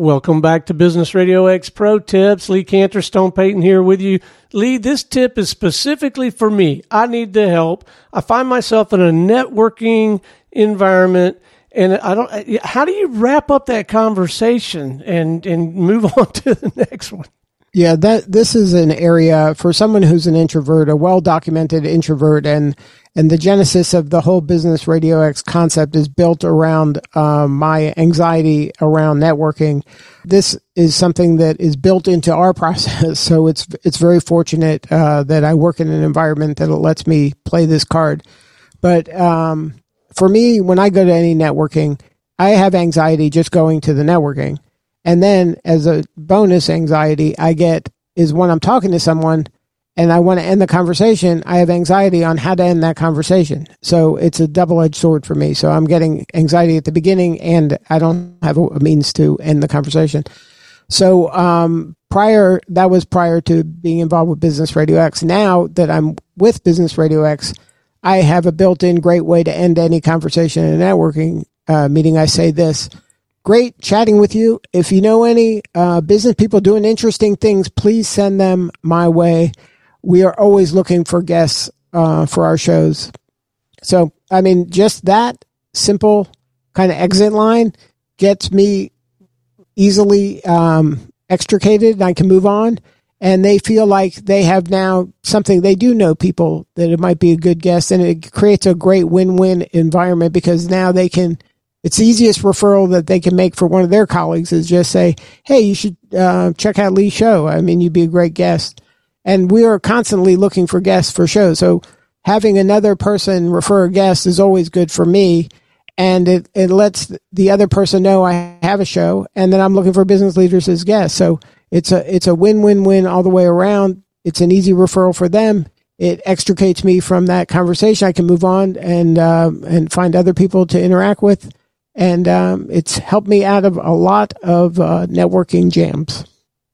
Welcome back to Business Radio X Pro Tips. Lee Cantor, Stone Payton here with you. Lee, this tip is specifically for me. I need the help. I find myself in a networking environment, and how do you wrap up that conversation and move on to the next one? Yeah, this is an area for someone who's an introvert, a well-documented introvert, and the genesis of the whole Business Radio X concept is built around my anxiety around networking. This is something that is built into our process, so it's very fortunate that I work in an environment that lets me play this card. But for me, when I go to any networking, I have anxiety just going to the networking. And then as a bonus anxiety I get is when I'm talking to someone and I want to end the conversation, I have anxiety on how to end that conversation. So it's a double-edged sword for me. So I'm getting anxiety at the beginning and I don't have a means to end the conversation. So that was prior to being involved with Business Radio X. Now that I'm with Business Radio X, I have a built-in great way to end any conversation in a networking meeting. I say this: great chatting with you. If you know any business people doing interesting things, please send them my way. We are always looking for guests for our shows. So, I mean, just that simple kind of exit line gets me easily extricated and I can move on. And they feel like they have now something. They do know people that it might be a good guest, and it creates a great win-win environment because now they can. It's the easiest referral that they can make for one of their colleagues is just say, hey, you should check out Lee's show. I mean, you'd be a great guest. And we are constantly looking for guests for shows. So having another person refer a guest is always good for me. And it lets the other person know I have a show and then I'm looking for business leaders as guests. So it's a win-win-win all the way around. It's an easy referral for them. It extricates me from that conversation. I can move on and find other people to interact with. And it's helped me out of a lot of networking jams.